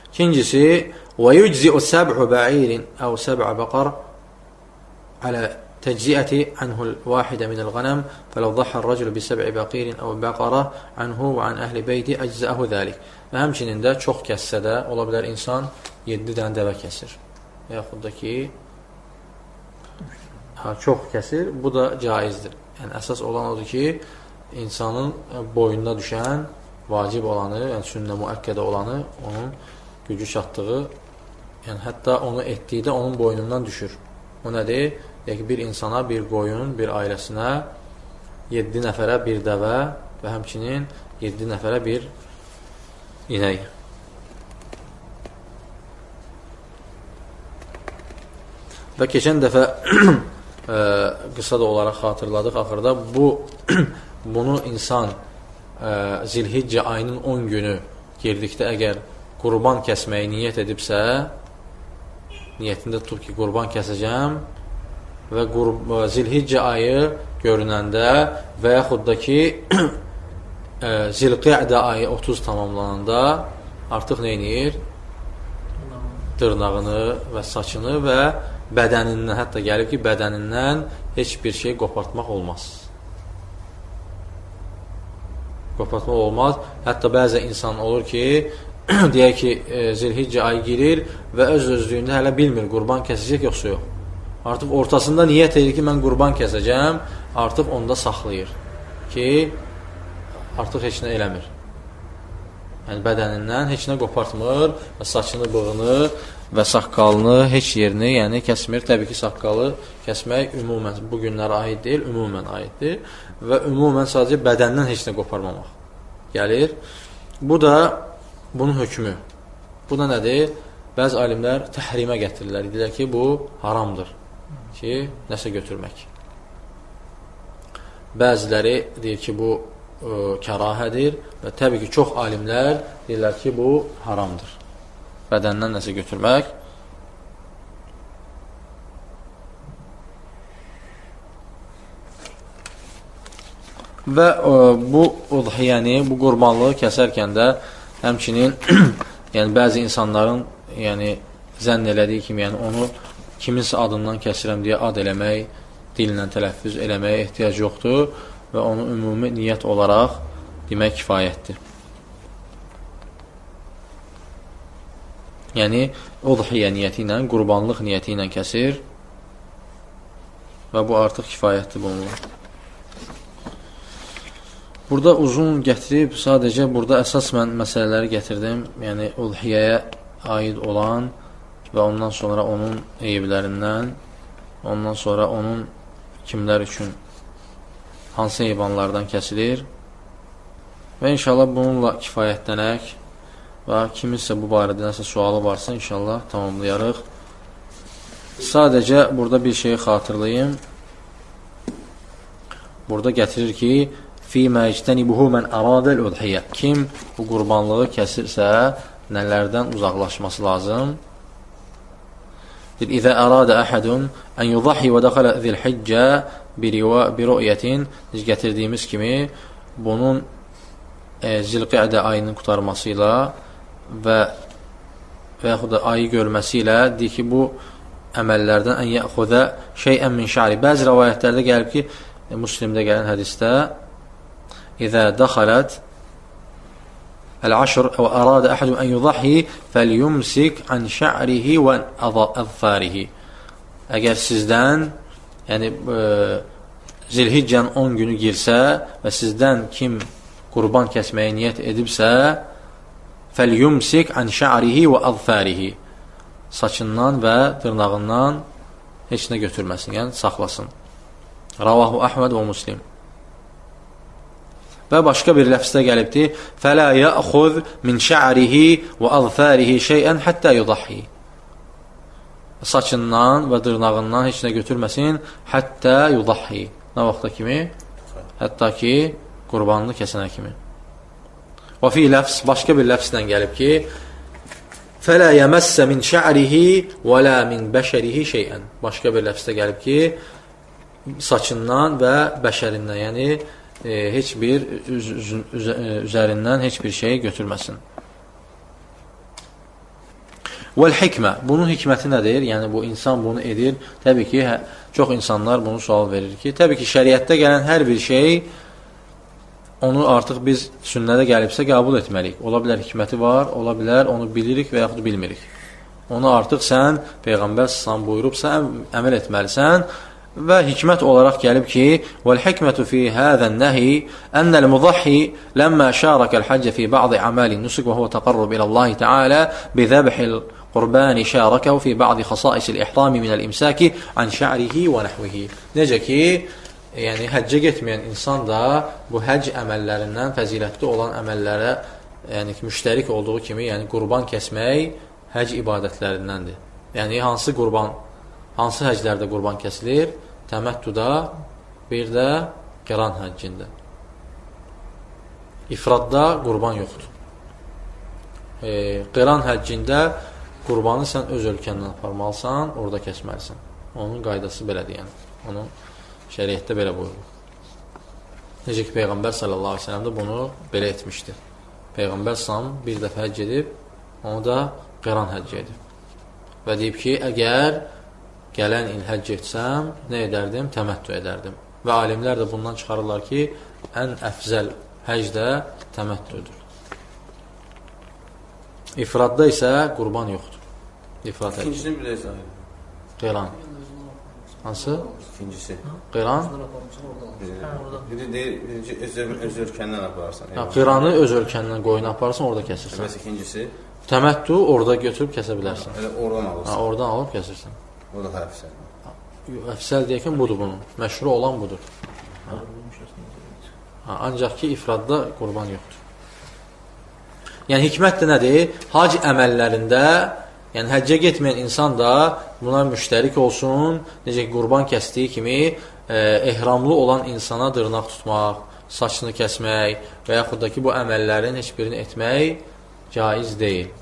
İkincisi, وَيُجْزِئُ سَبْعُ بَعِيرٍ أَوْ سَبْعَ بَقَرٍ عَلَى تجزئة عنه الواحدة من الغنم فلو ضحى الرجل بسبع بقير أو بقرة عنه وعن أهل beyti أجزأه ذلك. Və həmçinin də çox kəssə də, ola bilər insan 7 dənə dəvə kəsir. Və yaxud da ki, çox kəsir, bu da caizdir. Yəni, əsas olan odur ki, insanın boynuna düşən, vacib olanı, yəni sünnə müəkkədə olanı, onun gücü çatdığı, yəni hətta onu etdikdə onun boynundan düşür. O nədir? Deyək ki, bir insana, bir qoyun, bir ailəsinə 7 nəfərə bir dəvə və həmçinin 7 nəfərə bir inək. Və keçən dəfə qısa da olaraq xatırladıq. Axırda bunu insan Zilhiccə ayının 10 günü girdikdə əgər qurban kəsməyi niyyət edibsə, niyyətində tutub ki, qurban kəsəcəm və Zilhiccə ayı görünəndə və yaxud da ki, Zilqi'də ayı 30 tamamlananda artıq nə edir? Dırnağını və saçını və bədənindən, hətta gəlib ki, bədənindən heç bir şey qopartmaq olmaz. Qopartmaq olmaz. Hətta bəzi insan olur ki, deyək ki, Zilhiccə ayı girir və öz-özlüyündə hələ bilmir, qurban kəsəcək yoxsa yox. Artıq ortasında niyyət edir ki, mən qurban kəsəcəm, artıq onda saxlayır ki, artıq heç nə eləmir. Yəni, bədənindən heç nə qopartmır və saçını, bığını və saqqalını, heç yerini yəni kəsmir. Təbii ki, saqqalı kəsmək ümumən, bu günlərə aid deyil, ümumən aiddir və ümumən sadəcə bədəndən heç nə qoparmamaq gəlir. Bu da bunun hökmü. Bu da nədir? Bəzi alimlər təhrimə gətirirlər. Deyirlər ki, bu haramdır ki, nəsə götürmək. Bəziləri deyir ki, bu kərahədir və təbii ki, çox alimlər deyirlər ki, bu haramdır. Bədəndən nəsə götürmək. Və bu udhiyəni, bu qurbanlığı kəsərkən də həmçinin yəni bəzi insanların yəni zənn elədiyi kimi, yəni onu kiminsə adından kəsirəm deyə ad eləmək, dillə tələffüz eləməyə ehtiyac yoxdur və onu ümumi niyyət olaraq demək kifayətdir. Yəni, udhiyə niyyəti ilə, qurbanlıq niyyəti ilə kəsir və bu artıq kifayətdir bununla. Burada uzun gətirib, sadəcə burada əsas mən məsələləri gətirdim. Yəni, udhiyəyə aid olan və ondan sonra onun eyiblərindən, ondan sonra onun kimlər üçün hansı heyvanlardan kəsilir və inşallah bununla kifayətlənək və kiminsə bu barədə nəsə sualı varsa inşallah tamamlayarıq. Sadəcə burada bir şeyi xatırlayayım. Burada gətirir ki, فِيمَا اجْتَنِبُهُ مَنْ أَرَادَ الْأُضْحِيَةِ Kim bu qurbanlığı kəsirsə, nələrdən uzaqlaşması lazım? İzə ərədə əhədun ən yudahi və dəxələ zilhiccə birü'yətin biz gətirdiyimiz kimi, bunun Zilqi'də ayının qutarmasıyla və yaxud da ayı görməsi ilə deyir ki, bu əməllərdən ən yəxudə şeyən min şə'ri. Bəzi rəvayətlərdə gəlib ki, Müslimdə gələn hədisdə İzə dəxələt el-aşr və ərədə əhədun ən yudahi fəlyumsik ən şə'rihi və əzfərihi. Əgər sizdən yəni Zilhiccənin 10 günü girsə və sizdən kim qurban kəsməyə niyyət edibsə fəlyumsik ən şə'rihi və əzfərihi. Saçından və dırnağından heç nə götürməsin, yəni saxlasın. Ravahu Əhməd və Muslim. Və başqa bir ləfsdə gəlibdir. Fələ yəxuz min şə'rihi və əzfərihi şeyən həttə yudahi. Saçından və dırnağından heç nə götürməsin, həttə yudahi. Nə vaxta kimi? Hətta ki, qurbanını kəsənə kimi. Və fi ləfs, başqa bir ləfsdən gəlib ki, fələ yəməssə min şə'rihi və lə min bəşərihi şeyən. Başqa bir ləfsdə gəlib ki, saçından və bəşərindən, yəni heç bir üzərindən heç bir şey götürməsin. Vəl-hikmə, bunun hikməti nədir? Yəni, bu insan bunu edir. Təbii ki, çox insanlar bunu sual verir ki, təbii ki, şəriətdə gələn hər bir şey, onu artıq biz sünnədə gəlibsə qəbul etməliyik. Ola bilər hikməti var, ola bilər onu bilirik və yaxud bilmirik. Onu artıq sən, Peyğəmbər s.ə.v buyurubsa, əməl etməlisən və hikmət olaraq gəlib ki, vəl-hikmətu fi həzən nəhi ənəl-mudahhi ləmmə şərəkəl həccə fi bə'zi əməli nusuk və huvə təqarrub iləllahi tealə bizəbhil qurbani şərəkəv fi bə'zi xasaisil ihrami minəl imsəki ən şə'rihi və nəhvihi. Necə ki, yəni həccə getməyən insan da bu həcc əməllərindən fəzilətli olan əməllərə yəni müştərik olduğu kimi, yəni qurban kəsmək həcc ibadətlərindəndir. Yəni hansı həclərdə qurban kəsilir? Təməttüdə, bir də qəran həccində. İfradda qurban yoxdur. Qəran həccində qurbanı sən öz ölkəndən aparmalısan, orada kəsməlisən. Onun qaydası belədir, yəni. Onun şəriətdə belə buyurur. Necə ki, Peyğəmbər sallallahu aleyhi ve sellem də bunu belə etmişdir. Peyğəmbər sallam bir dəfə həcc edib, onu da qəran həcc edib. Və deyib ki, əgər gələn il həcc etsəm, nə edərdim? Təməttü edərdim. Və alimlər də bundan çıxarırlar ki, ən əfzəl həcc də təməttüdür. İfradda isə qurban yoxdur. İfrad həcc. İkincisini bir də izah edin. Qəran. Hansı? İkincisi. Qəran? Biri deyir, öz ölkəndən apararsan. Qəranı öz ölkəndən qoyuna apararsan, orada kəsirsən. Bəs ikincisi? Təməttü orada götürüb kəsə bilərsən. Elə oradan alırsan. Oradan alıb kəsirsən. O da əfsəl. Əfsəl deyəkən budur bunun. Məşhur olan budur. Ancaq ki, ifradda qurban yoxdur. Yəni, hikmət də nədir? Hac əməllərində, yəni həccə getməyən insan da buna müştərik olsun. Necə ki, qurban kəsdiyi kimi ehramlı olan insana dırnaq tutmaq, saçını kəsmək və yaxud da ki, bu əməllərin heç birini etmək caiz deyil.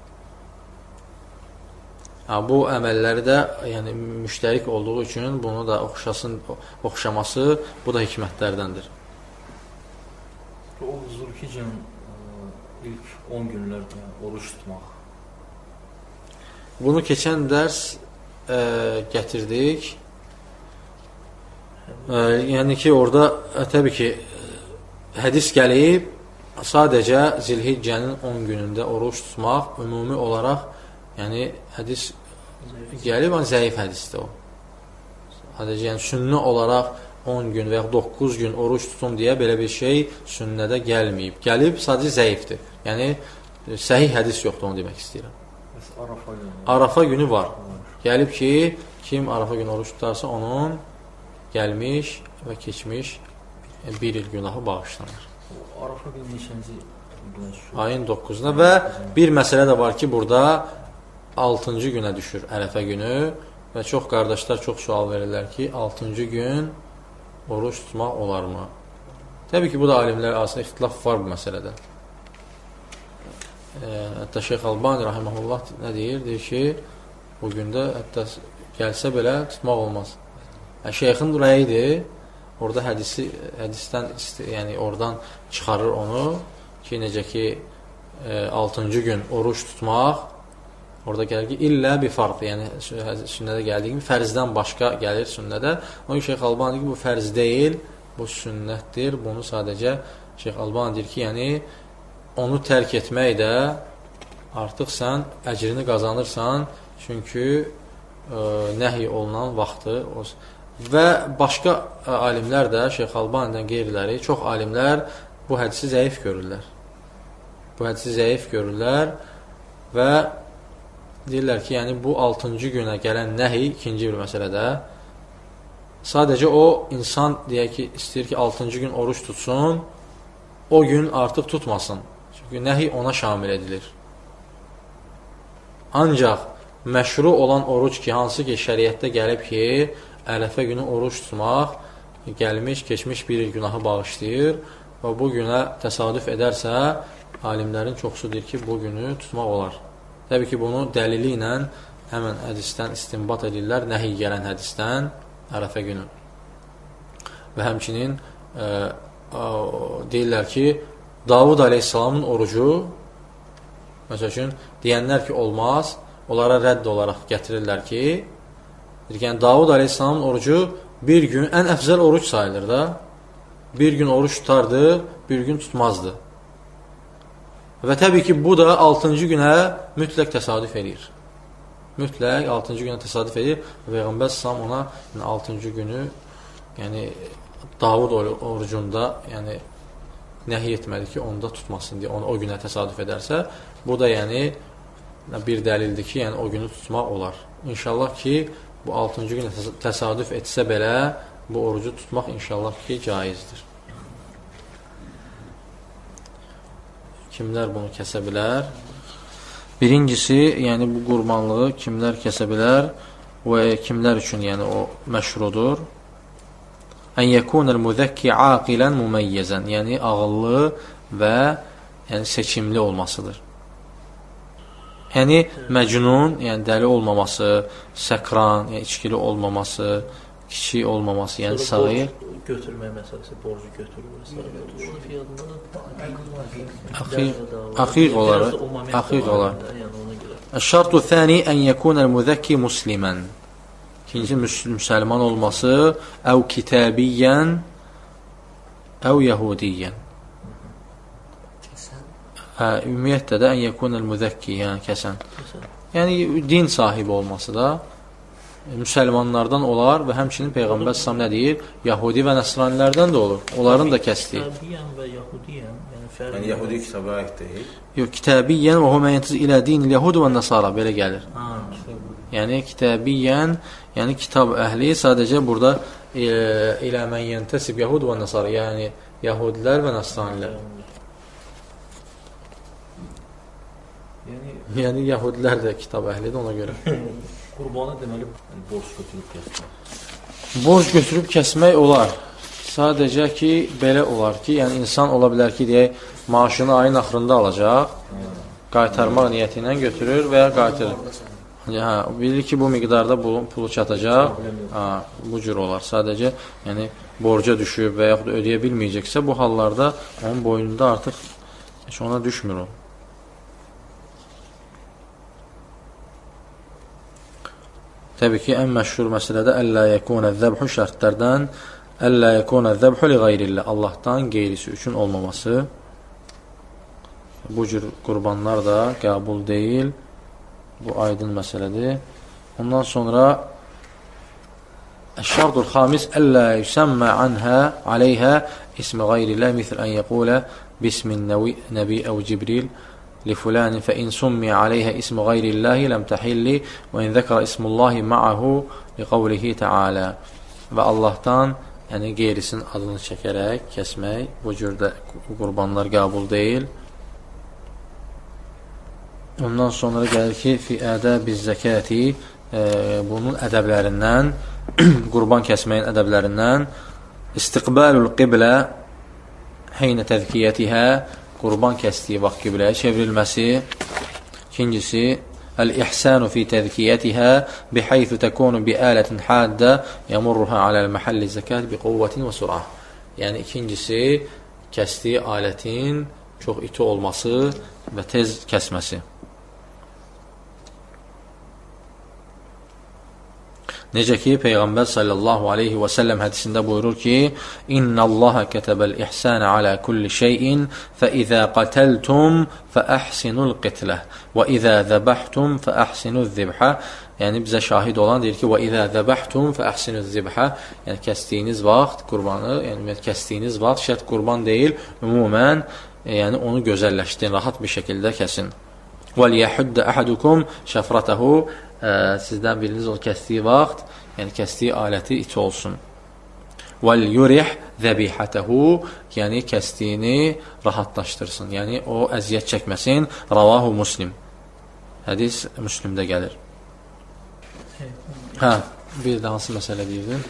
Bu əməlləri də yəni, müştərik olduğu üçün bunu da oxşaması bu da hikmətlərdəndir. O Zülhicce'nin ilk 10 günlərdə oruç tutmaq. Bunu keçən dərs gətirdik. Yəni ki, orada təbii ki, hədis gəlib, sadəcə Zilhiccənin 10 günündə oruç tutmaq ümumi olaraq, yəni hədis gəlib, zəif hədisdir o. Sadəcə, yəni sünnə olaraq 10 gün və ya 9 gün oruç tutum deyə belə bir şey sünnədə gəlməyib. Gəlib, sadəcə zəifdir. Yəni, səhih hədis yoxdur, onu demək istəyirəm. Arafa günü var. Gəlib ki, kim Arafa günü oruç tutarsa, onun gəlmiş və keçmiş bir il günahı bağışlanır. Arafa günü neçənci günə düşür? Ayın 9-da və bir məsələ də var ki, burada 6-cı günə düşür Ərəfə günü və çox qardaşlar çox sual verirlər ki, 6-cı gün oruç tutmaq olarmı? Təbii ki, bu da alimlər arasında ixtilaf var bu məsələdə. Hətta Şeyx Albani rahiməhullah nə deyir? Deyir ki, bu gündə hətta gəlsə belə tutmaq olmaz. Şeyxin rəyidir, orada hədisdən yəni oradan çıxarır onu ki, necə ki 6-cı gün oruç tutmaq orada gəlir ki, illə bir farq, yəni sünnədə gəldiyi kimi fərzdən başqa gəlir sünnədə. Onun Şeyx Albani deyir ki, bu fərz deyil, bu sünnətdir. Bunu sadəcə Şeyx Albani deyir ki, yəni onu tərk etmək də artıq sən əcrini qazanırsan, çünki nəhy olunan vaxtı və başqa alimlər də Şeyx Albani'dən qeyriləri, çox alimlər bu hədisi zəif görürlər. Bu hədisi zəif görürlər və deyirlər ki, yəni bu 6-cı günə gələn nəhi ikinci bir məsələdə sadəcə o insan deyək ki, istəyir ki 6-cı gün oruç tutsun, o gün artıq tutmasın. Çünki nəhi ona şamil edilir. Ancaq məşru olan oruc ki, hansı ki şəriətdə gəlib ki, Ərəfə günü oruç tutmaq gəlmiş, keçmiş bir il günahı bağışlayır və bu günə təsadüf edərsə, alimlərin çoxusu deyir ki, bu günü tutmaq olar. Təbii ki, bunu dəlili ilə həmən hədisdən istinbat edirlər, nəhi gələn hədisdən Ərəfə günü. Və həmçinin deyirlər ki, Davud aleyhissalamın orucu, məsəl üçün, deyənlər ki, olmaz, onlara rədd olaraq gətirirlər ki, yəni Davud Aleyhisselamın orucu bir gün, ən əfzəl oruc sayılır da, bir gün oruç tutardı, bir gün tutmazdı. Və təbii ki, bu da 6-cı günə mütləq təsadüf edir. Mütləq 6-cı günə təsadüf edir. Peyğəmbər sallam ona 6-cı günü, yəni Davud orucunda, yəni nəhiy etmədi ki, onda tutmasın deyə, o günə təsadüf edərsə, bu da yəni bir dəlildir ki, yəni o günü tutmaq olar. İnşallah ki, bu 6-cı günə təsadüf etsə belə, bu orucu tutmaq inşallah ki, caizdir. Kimlər bunu kəsə bilər? Birincisi, yəni bu qurbanlığı kimlər kəsə bilər və kimlər üçün yəni o məşrudur? Ən yəkunəl müzəkki aqilən müməyyəzən, yəni ağıllı və yəni seçimli olmasıdır. Yəni məcnun, yəni dəli olmaması, səkran, yəni içkili olmaması, kiçik olmaması, yəni sağır. Götürmək məsələsi, borcu götürür. Aqiq olar. Şartu thani ən yəkunəl müzəkki muslimən. İkinci, müsəlman olması, əv kitabiyyən, əv yahudiyyən. Ümumiyyətlə də ən yəkunəl müzəkki, yəni kəsən. Yəni din sahibi olması da müsəlmanlardan olar və həmçinin Peyğəmbər sallam nə deyir? Yahudi və nəsranilərdən də olur. Onların da kəsdiyi. Kitabiyyən və yahudiyyən, yəni Yahudi kitabı aid deyil. Yox, kitabiyyən və hüməyəntiz ilə dinil yahudi və nəsara, belə gəlir. Yəni kitabiyyən, yəni kitab əhli sadəcə burada ilə mən yentəsib yahud və nəsara, yəni yahudilər və nəsranilər. Yəni yahudilər də kitab əhlidir ona görə. Qurbanı deməli borc götürüb kəsmək. Borc götürüb kəsmək olar. Sadəcə ki, belə olar ki, yəni insan ola bilər ki, deyək, maaşını ayın axırında alacaq, qaytarmaq niyyəti ilə götürür və ya qaytarır. Bilir ki, bu miqdarda pulu çatacaq, bu cür olar. Sadəcə, yəni borca düşüb və yaxud ödəyə bilməyəcəksə, bu hallarda onun boynunda artıq heç ona düşmür o. Təbii ki, ən məşhur məsələdə əllə yəkunə zəbhü şərtlərdən əllə yəkunə zəbhü li qayrillə, Allahdan qeyrisi üçün olmaması. Bu cür qurbanlar da qəbul deyil. Bu aydın məsələdir. Ondan sonra əş-şərtul xamis əllə yüsəmmə anhə aleyhə ismi qayrillə misl ən yəqulə bismin nəbi əv cibril لفلان فإن سمي عليها اسم غير الله لم تحل وإن ذكر اسم الله معه لقوله تعالى və Allahdan yəni qeyrisinin adını çəkərək kəsmək bu cürdə qurbanlar qəbul deyil. Ondan sonra gəlir ki, fi ədəbiz zəkəti, bunun ədəblərindən, qurban kəsməyin ədəblərindən istiqbalul qiblə heynə təzkiyyətihə, qurban kəsdiyi vaxt qibləyə çevrilməsi. İkincisi, əl-ihsanu fi təzkiyyətihə bihaythu təkunu bi alətin haddə yamurruha aləl məhəlli zəkat bi quvvətin və surah. Yəni, ikincisi, kəsdiyi alətin çox iti olması və tez kəsməsi. Necə ki, Peyğəmbər sallallahu aleyhi və səlləm hədisində buyurur ki, İnna Allaha kətəbəl ihsənə alə kulli şeyin fəizə qətəltum fəəhsinul qitlə və izə zəbəhtum fəəhsinul zibhə. Yəni, bizə şahid olan deyir ki, və izə zəbəhtum fəəhsinul zibhə. Yəni, kəsdiyiniz vaxt qurbanı, yəni kəsdiyiniz vaxt şərt qurban deyil, ümumən, yəni onu gözəlləşdirin, rahat bir şəkildə kəsin. Və liyəhuddə əhədukum şəfrətəhu, sizdən biriniz o kəsdiyi vaxt, yəni kəsdiyi aləti iti olsun. Vəl yurih zəbihətəhu, yəni kəsdiyini rahatlaşdırsın, yəni o əziyyət çəkməsin. Ravahu Muslim. Hədis Müslimdə gəlir. Bir də hansı məsələ deyirdin?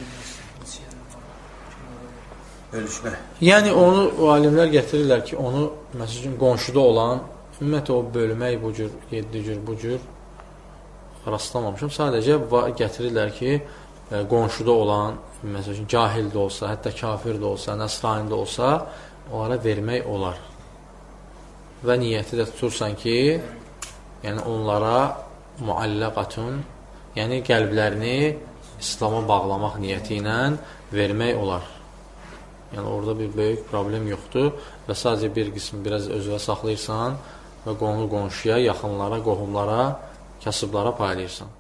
Bölüşmə. Yəni onu alimlər gətirirlər ki, onu məsəl üçün qonşuda olan, ümumiyyətlə o bölmək bu cür, 7 cür, bu cür rastlamamışam. Sadəcə gətirirlər ki, qonşuda olan, məsəl üçün, cahil də olsa, hətta kafir də olsa, nəsrani də olsa, onlara vermək olar. Və niyyəti də tutursan ki, yəni onlara muallaqatun, yəni qəlblərini İslama bağlamaq niyyəti ilə vermək olar. Yəni orada bir böyük problem yoxdur və sadəcə bir qism biraz özünə saxlayırsan və qonşuya, yaxınlara, qohumlara, kasıblara paylayırsan.